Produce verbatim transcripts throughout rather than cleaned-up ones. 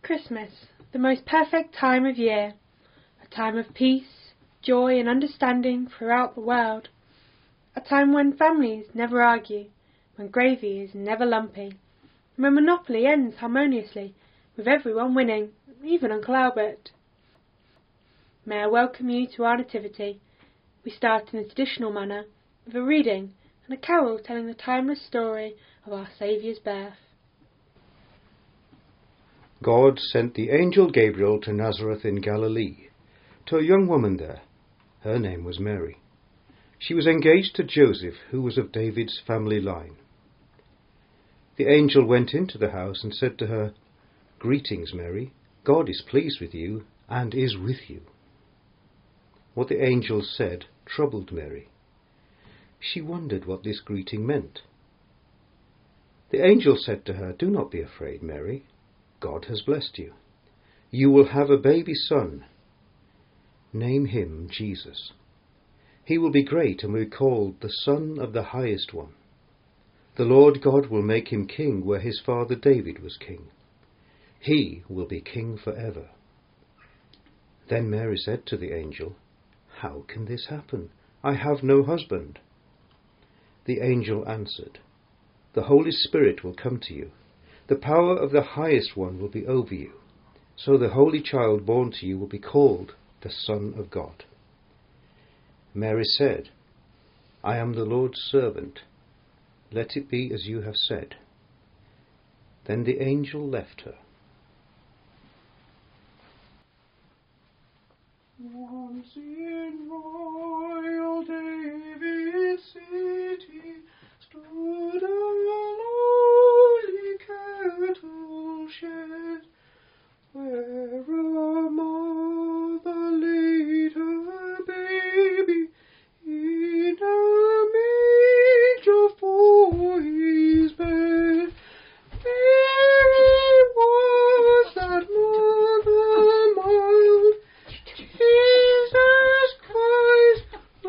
Christmas, the most perfect time of year, a time of peace, joy and understanding throughout the world, a time when families never argue, when gravy is never lumpy, and when Monopoly ends harmoniously, with everyone winning, even Uncle Albert. May I welcome you to our Nativity. We start in the traditional manner, with a reading and a carol telling the timeless story of our Saviour's birth. God sent the angel Gabriel to Nazareth in Galilee, to a young woman there. Her name was Mary. She was engaged to Joseph, who was of David's family line. The angel went into the house and said to her, "Greetings, Mary. God is pleased with you and is with you." What the angel said troubled Mary. She wondered what this greeting meant. The angel said to her, "Do not be afraid, Mary. God has blessed you. You will have a baby son. Name him Jesus. He will be great and will be called the Son of the Highest One. The Lord God will make him king where his father David was king. He will be king forever." Then Mary said to the angel, "How can this happen? I have no husband." The angel answered, "The Holy Spirit will come to you. The power of the Highest One will be over you. So the Holy Child born to you will be called the Son of God." Mary said, "I am the Lord's servant. Let it be as you have said." Then the angel left her. Once in royal David's city stood a lowly cattle shed, where a mother laid her baby in a manger for his bed. Mary was that mother mild, Jesus Christ, the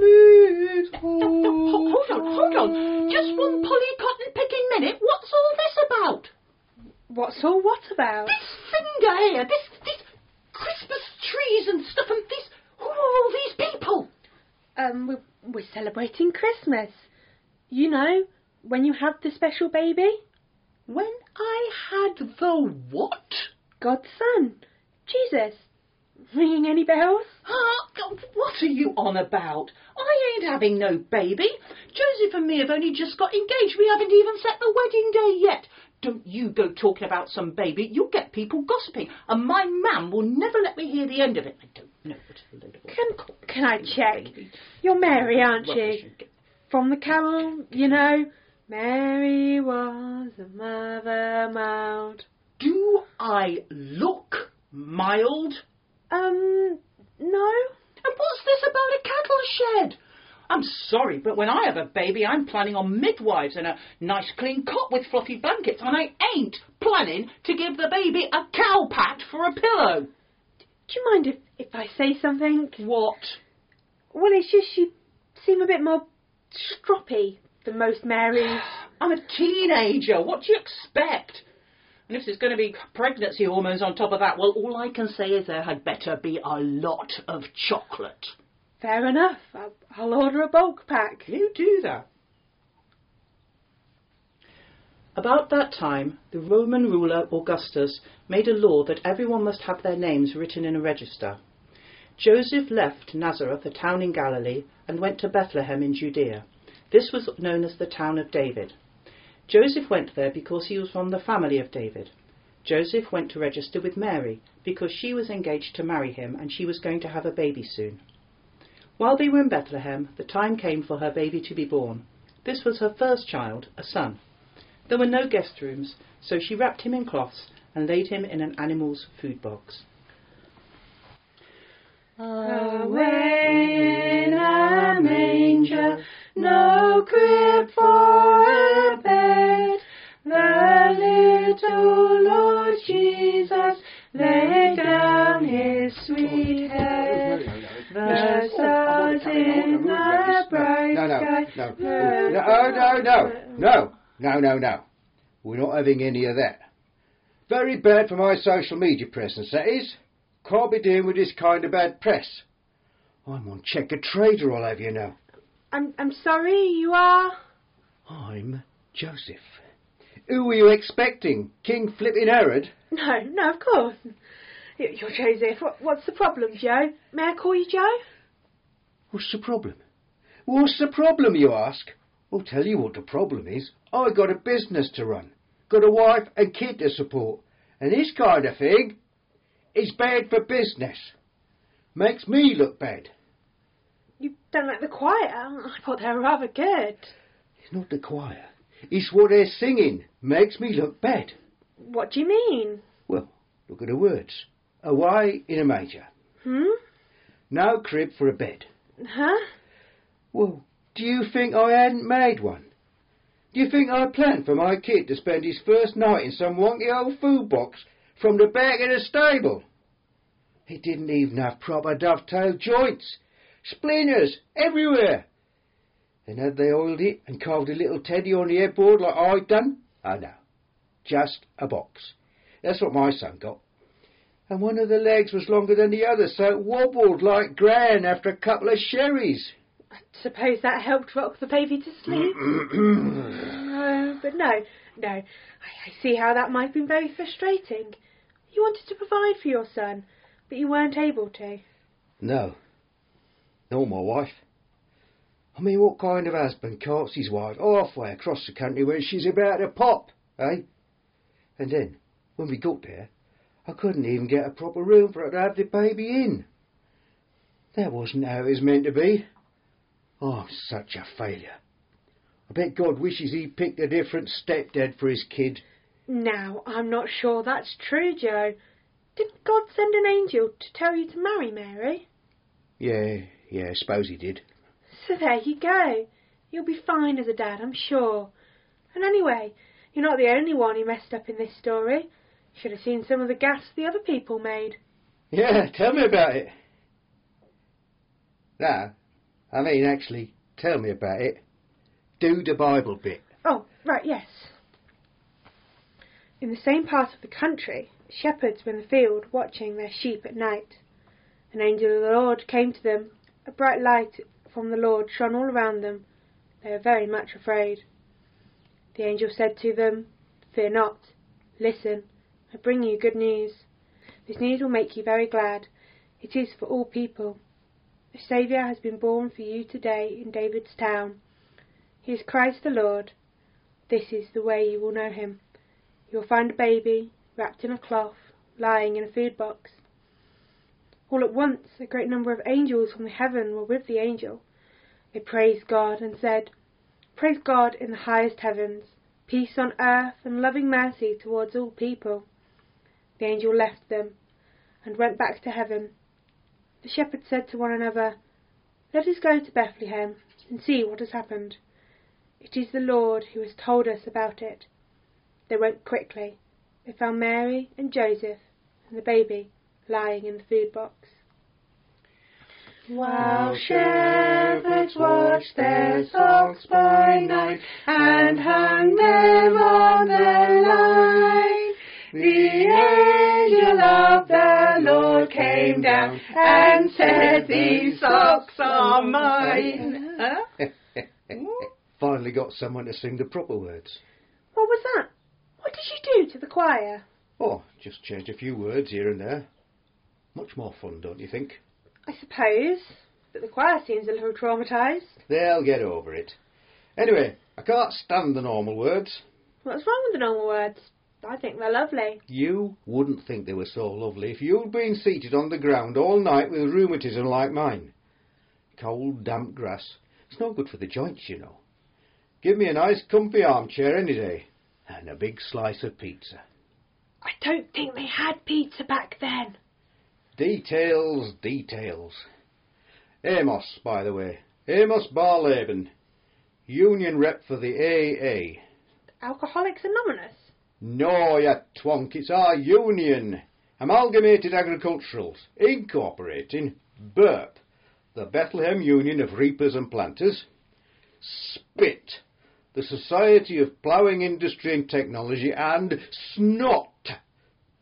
little Hold on, hold on. Just one Polly cotton picking minute. What's all this about? What's all what about? This finger here, this, this Christmas trees and stuff, and this, who are all these people? Um, we're, we're celebrating Christmas. You know, when you have the special baby. When I had the what? God's son, Jesus. Ringing any bells? Ah, what are you on about? I ain't having no baby. Joseph and me have only just got engaged. We haven't even set the wedding day yet. Don't you go talking about some baby. You'll get people gossiping, and my man will never let me hear the end of it. I don't know what a load of... Can, can I check? You're Mary, aren't you? From the carol, you know, Mary was a mother mild. Do I look mild? Um, no. And what's this about a cattle shed? I'm sorry, but when I have a baby, I'm planning on midwives and a nice clean cot with fluffy blankets, and I ain't planning to give the baby a cow pat for a pillow. Do you mind if, if I say something? What? Well, it's just you seem a bit more stroppy than most Marys. I'm a teenager. What do you expect? And if there's going to be pregnancy hormones on top of that, well, all I can say is there had better be a lot of chocolate. Fair enough. I'll, I'll order a bulk pack. You do that. About that time, the Roman ruler Augustus made a law that everyone must have their names written in a register. Joseph left Nazareth, a town in Galilee, and went to Bethlehem in Judea. This was known as the town of David. Joseph went there because he was from the family of David. Joseph went to register with Mary because she was engaged to marry him and she was going to have a baby soon. While they were in Bethlehem, the time came for her baby to be born. This was her first child, a son. There were no guest rooms, so she wrapped him in cloths and laid him in an animal's food box. Away in a manger, no crib for a bed, the little Lord Jesus laid down his sweet head. The stars in the bright No, no, sky. no, no, no, no, no, no, no, no, no. We're not having any of that. Very bad for my social media presence, that is. Can't be dealing with this kind of bad press. I'm on Checker Trader, I'll have you know. I'm, I'm sorry, you are... I'm Joseph. Who were you expecting? King Flippin' Herod? No, no, of course. Y- You're Joseph. What, what's the problem, Joe? May I call you Joe? What's the problem? What's the problem, you ask? I'll tell you what the problem is. I got a business to run. Got a wife and kid to support. And this kind of thing is bad for business. Makes me look bad. You don't like the choir? I thought they were rather good. It's not the choir. It's what they're singing. Makes me look bad. What do you mean? Well, look at the words. Away in a manger. Hmm? No crib for a bed. Huh? Well, do you think I hadn't made one? Do you think I planned for my kid to spend his first night in some wonky old food box from the back of the stable? It didn't even have proper dovetail joints. Splinters everywhere. And had they oiled it and carved a little teddy on the headboard like I'd done? Oh no, just a box. That's what my son got. And one of the legs was longer than the other, so it wobbled like Gran after a couple of sherries. I suppose that helped rock the baby to sleep. No, but no, no. I, I see how that might have been very frustrating. You wanted to provide for your son, but you weren't able to. No. Nor my wife. I mean, what kind of husband carts his wife halfway across the country when she's about to pop, eh? And then, when we got there, I couldn't even get a proper room for her to have the baby in. That wasn't how it was meant to be. Oh, I'm such a failure. I bet God wishes he'd picked a different stepdad for his kid. Now, I'm not sure that's true, Joe. Didn't God send an angel to tell you to marry Mary? Yeah, yeah, I suppose he did. So there you go. You'll be fine as a dad, I'm sure. And anyway, you're not the only one who messed up in this story. Should have seen some of the gaffes the other people made. Yeah, tell me about it. No, I mean, actually, tell me about it. Do the Bible bit. Oh, right, yes. In the same part of the country, shepherds were in the field watching their sheep at night. An angel of the Lord came to them. A bright light from the Lord shone all around them. They were very much afraid. The angel said to them, "Fear not. Listen, I bring you good news. This news will make you very glad. It is for all people. A Saviour has been born for you today in David's town. He is Christ the Lord. This is the way you will know him. You will find a baby, wrapped in a cloth, lying in a food box." All at once a great number of angels from heaven were with the angel. They praised God and said, "Praise God in the highest heavens, peace on earth and loving mercy towards all people." The angel left them and went back to heaven. The shepherds said to one another, "Let us go to Bethlehem and see what has happened. It is the Lord who has told us about it." They went quickly. They found Mary and Joseph and the baby lying in the food box. While shepherds watched their flocks by night and hung them on the line, the angel of the Lord came down and said, "These flocks are mine." Huh? Finally got someone to sing the proper words. What was that? What did you do to the choir? Oh, just changed a few words here and there. Much more fun, don't you think? I suppose, but the choir seems a little traumatised. They'll get over it. Anyway, I can't stand the normal words. What's wrong with the normal words? I think they're lovely. You wouldn't think they were so lovely if you'd been seated on the ground all night with rheumatism like mine. Cold, damp grass. It's no good for the joints, you know. Give me a nice comfy armchair any day. And a big slice of pizza. I don't think they had pizza back then. Details, details. Amos, by the way. Amos Barlaban. Union rep for the A A. Alcoholics Anonymous? No, you twonk, it's our union. Amalgamated Agriculturals, incorporating B U R P, the Bethlehem Union of Reapers and Planters. Spit, the Society of Ploughing Industry and Technology. And Snot,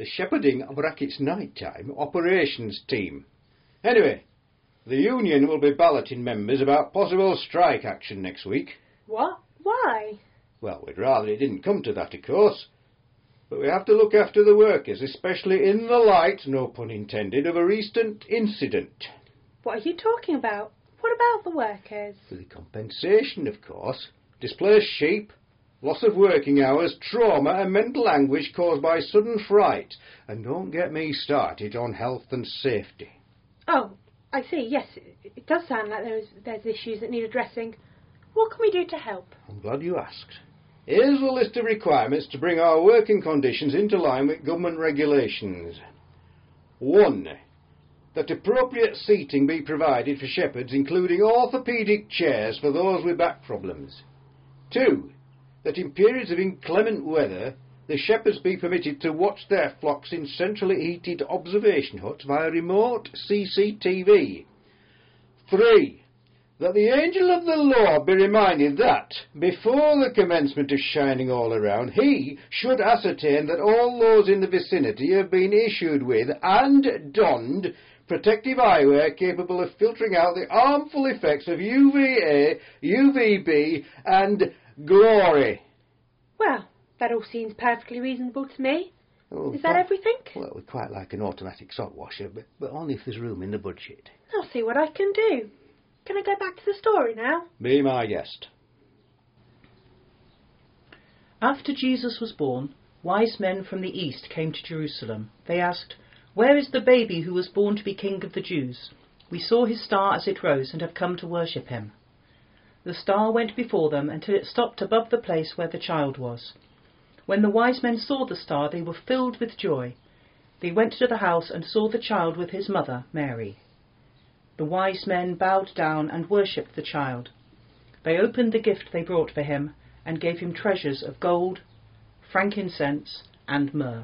the shepherding brackets nighttime operations team. Anyway, the union will be balloting members about possible strike action next week. What? Why? Well, we'd rather it didn't come to that, of course. But we have to look after the workers, especially in the light, no pun intended, of a recent incident. What are you talking about? What about the workers? For the compensation, of course. Displaced sheep, loss of working hours, trauma and mental anguish caused by sudden fright. And don't get me started on health and safety. Oh, I see. Yes, it, it does sound like there's, there's issues that need addressing. What can we do to help? I'm glad you asked. Here's a list of requirements to bring our working conditions into line with government regulations. One, that appropriate seating be provided for shepherds, including orthopaedic chairs for those with back problems. Two, that in periods of inclement weather, the shepherds be permitted to watch their flocks in centrally heated observation huts via remote C C T V. Three, that the angel of the law be reminded that, before the commencement of shining all around, he should ascertain that all those in the vicinity have been issued with and donned protective eyewear capable of filtering out the harmful effects of U V A, U V B and glory. Well, that all seems perfectly reasonable to me. Oh, Is that everything? Well, we'd quite like an automatic salt washer, but, but only if there's room in the budget. I'll see what I can do. Can I go back to the story now? Be my guest. After Jesus was born, wise men from the east came to Jerusalem. They asked, "Where is the baby who was born to be King of the Jews? We saw his star as it rose and have come to worship him." The star went before them until it stopped above the place where the child was. When the wise men saw the star, they were filled with joy. They went to the house and saw the child with his mother, Mary. The wise men bowed down and worshipped the child. They opened the gift they brought for him and gave him treasures of gold, frankincense, and myrrh.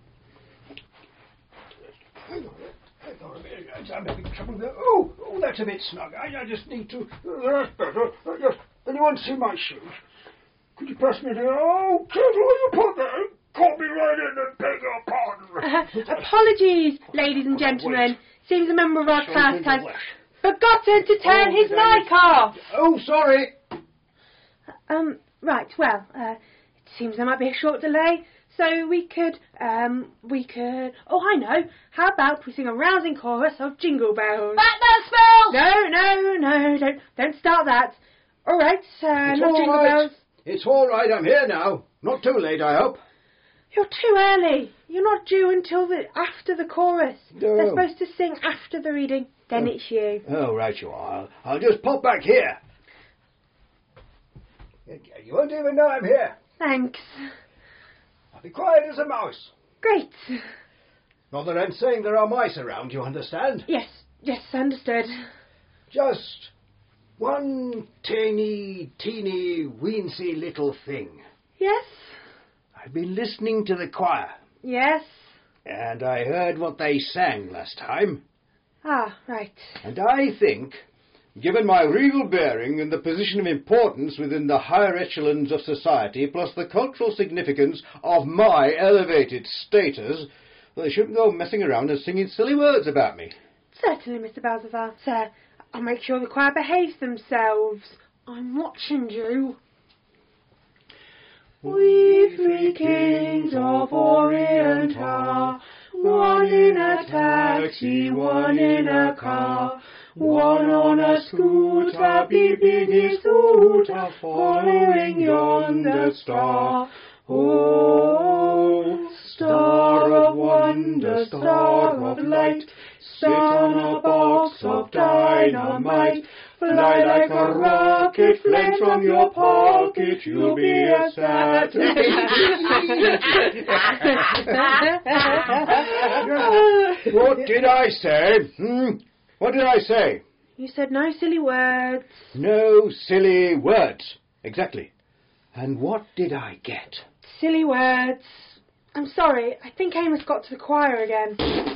Hang on, hang on a minute. I'm having trouble there. Oh, oh, that's a bit snug. I, I just need to... That's better. Uh, yes. Anyone see my shoes? Could you pass me there? Oh, careful where you put that. Caught me right in and beg your pardon. Uh, apologies, ladies and gentlemen. Seems a member of our class has forgotten to turn Oh, his did I mic off. Oh, sorry. Um, right, well, uh, it seems there might be a short delay, so we could, um, we could, oh, I know, how about we sing a rousing chorus of Jingle Bells? Back that spell! No, no, no, don't, don't start that. All right, uh, It's not all Jingle right. Bells. It's all right. I'm here now. Not too late, I hope. You're too early. You're not due until the after the chorus. No. They're supposed to sing after the reading, then Oh. it's you. Oh, right you are. I'll, I'll just pop back here. You won't even know I'm here. Thanks. I'll be quiet as a mouse. Great. Not that I'm saying there are mice around, you understand? Yes, yes, understood. Just one teeny, teeny, weensy little thing. Yes, I've been listening to the choir, yes. and I heard what they sang last time, Ah, right. and I think, given my regal bearing and the position of importance within the higher echelons of society, plus the cultural significance of my elevated status, they shouldn't go messing around and singing silly words about me. Certainly, Mister Balthazar. Sir, I'll make sure the choir behaves themselves. I'm watching you. We three kings of Orient are, one in a taxi, one in a car, one on a scooter, bibbidi scooter, following yonder star. Oh, star of wonder, star of light, sit on a box of dynamite. Fly like a rocket, flame from your pocket, you'll be a Saturday. What did I say? Hmm? What did I say? You said no silly words. No silly words. Exactly. And what did I get? Silly words. I'm sorry, I think Amos got to the choir again.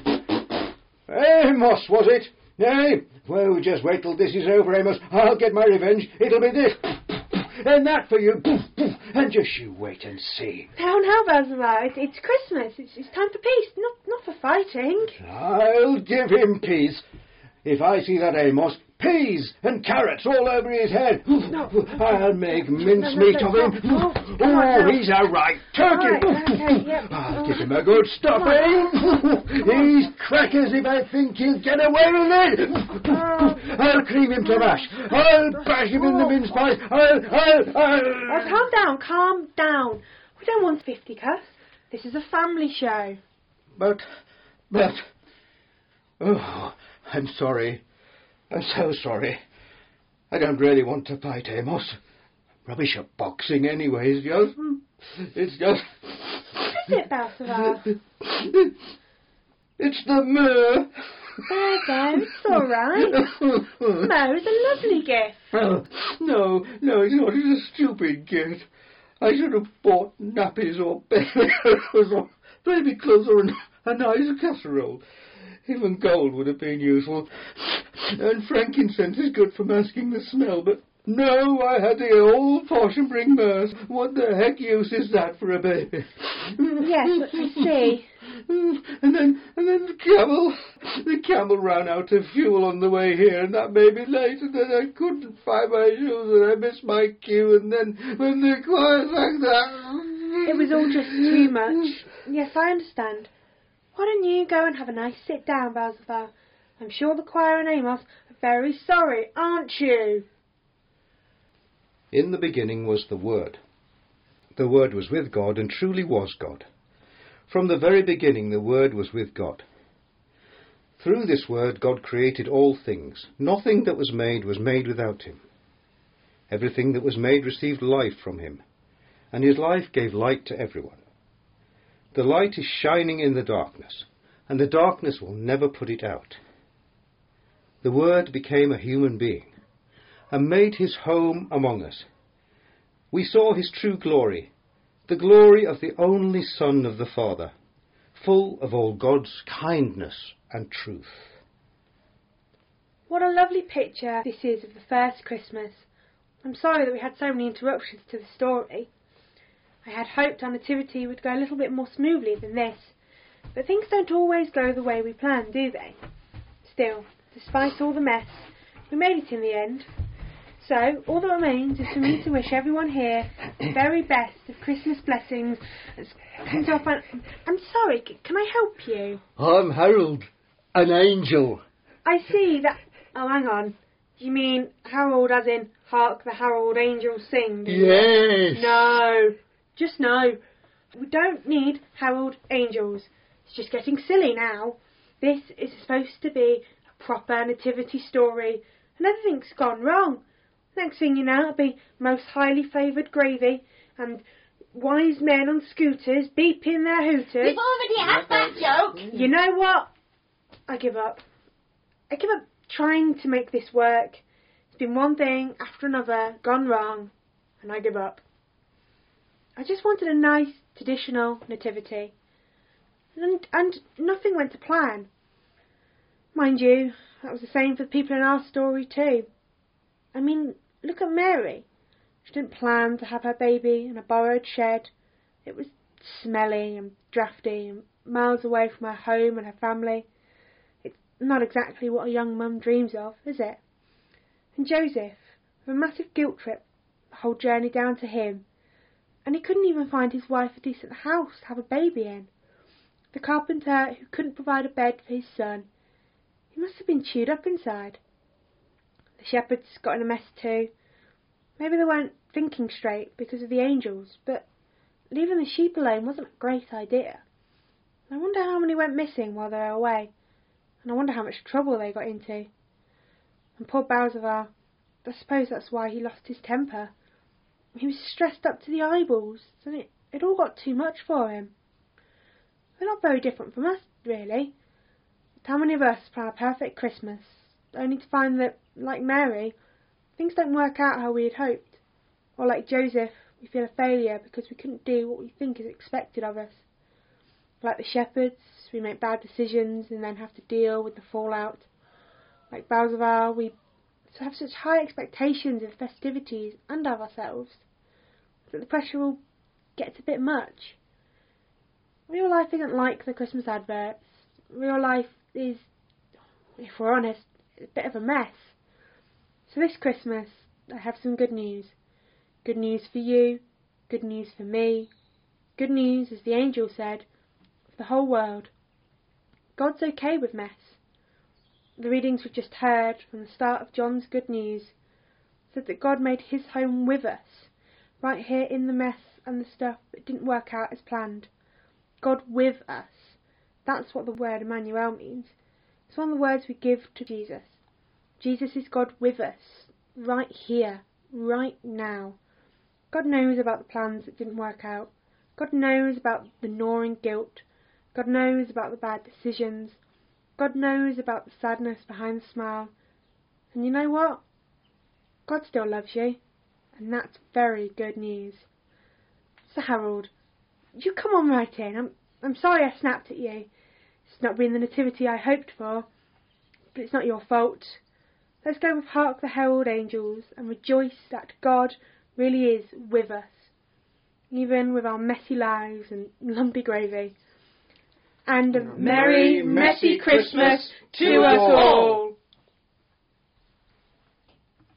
Amos, was it? Nay, well, just wait till this is over, Amos. I'll get my revenge. It'll be this. And that for you. And just you wait and see. Now, now, Belshazzar, it's, it's Christmas. It's, it's time for peace, not, not for fighting. I'll give him peace. If I see that Amos, peas and carrots all over his head. No. I'll make mincemeat no, of no, him. no. Oh, no. he's a right turkey. Right, okay, yep. I'll give him a good stuffing. He's crackers if I think he'll get away with it. Oh. I'll cream him to mash. I'll bash him in the mince pies. I'll, I'll, I'll... Oh, calm down, calm down. We don't want fisticuffs. This is a family show. But, but... Oh, I'm sorry. I'm so sorry. I don't really want to fight, Amos. Rubbish at boxing anyway. It's just... It's just... What is it, Belshazzar? It's the myrrh. There, there, it's all right. Myrrh is a lovely gift. Oh, no, no, it's not. It's a stupid gift. I should have bought nappies or baby clothes or baby clothes or a, a nice casserole. Even gold would have been useful. And frankincense is good for masking the smell, but no, I had the old fashioned bring myrrh. What the heck use is that for a baby? Yes, but I see. And then, and then the camel, the camel ran out of fuel on the way here, and that made me late, and then I couldn't find my shoes, and I missed my cue, and then when the choir sang that... It was all just too much. Yes, I understand. Why don't you go and have a nice sit down, Belshazzar? I'm sure the choir and Amos are very sorry, aren't you? In the beginning was the Word. The Word was with God and truly was God. From the very beginning the Word was with God. Through this Word God created all things. Nothing that was made was made without him. Everything that was made received life from him, and his life gave light to everyone. The light is shining in the darkness, and the darkness will never put it out. The Word became a human being, and made his home among us. We saw his true glory, the glory of the only Son of the Father, full of all God's kindness and truth. What a lovely picture this is of the first Christmas. I'm sorry that we had so many interruptions to the story. I had hoped our nativity would go a little bit more smoothly than this, but things don't always go the way we plan, do they? Still, despite all the mess, we made it in the end. So, all that remains is for me to wish everyone here the very best of Christmas blessings. As comes off on... I'm sorry, c- can I help you? I'm Harold, an angel. I see that... Oh, hang on. You mean Harold as in Hark the Herald Angels Sing? Yes. No. Just no. We don't need Herald Angels. It's just getting silly now. This is supposed to be a proper nativity story, and everything's gone wrong. Next thing you know, it'll be most highly favoured gravy and wise men on scooters beeping their hooters. We've already had that joke. You know what? I give up. I give up trying to make this work. It's been one thing after another gone wrong, and I give up. I just wanted a nice, traditional nativity. And, and nothing went to plan. Mind you, that was the same for the people in our story too. I mean, look at Mary. She didn't plan to have her baby in a borrowed shed. It was smelly and drafty and miles away from her home and her family. It's not exactly what a young mum dreams of, is it? And Joseph, with a massive guilt trip, the whole journey down to him. And he couldn't even find his wife a decent house to have a baby in. The carpenter who couldn't provide a bed for his son. He must have been chewed up inside. The shepherds got in a mess too. Maybe they weren't thinking straight because of the angels, but leaving the sheep alone wasn't a great idea. I wonder how many went missing while they were away, and I wonder how much trouble they got into. And poor Belshazzar, I suppose that's why he lost his temper. He was stressed up to the eyeballs, and it, it all got too much for him. They're not very different from us, really. How many of us plan a perfect Christmas, only to find that, like Mary, things don't work out how we had hoped? Or like Joseph, we feel a failure because we couldn't do what we think is expected of us. Like the shepherds, we make bad decisions and then have to deal with the fallout. Like Belshazzar, we have such high expectations of festivities and of ourselves. that the pressure all gets a bit much. Real life isn't like the Christmas adverts. Real life is, if we're honest, a bit of a mess. So this Christmas, I have some good news. Good news for you, good news for me, good news, as the angel said, for the whole world. God's okay with mess. The readings we've just heard from the start of John's good news said that God made his home with us, right here in the mess and the stuff that didn't work out as planned. God with us. That's what the word Emmanuel means. It's one of the words we give to Jesus. Jesus is God with us, right here, right now. God knows about the plans that didn't work out. God knows about the gnawing guilt. God knows about the bad decisions. God knows about the sadness behind the smile. And you know what? God still loves you. And that's very good news. So Harold, you come on right in. I'm, I'm sorry I snapped at you. It's not been the nativity I hoped for. But it's not your fault. Let's go with Hark the Herald Angels and rejoice that God really is with us. Even with our messy lives and lumpy gravy. And a Merry, messy Christmas to us all.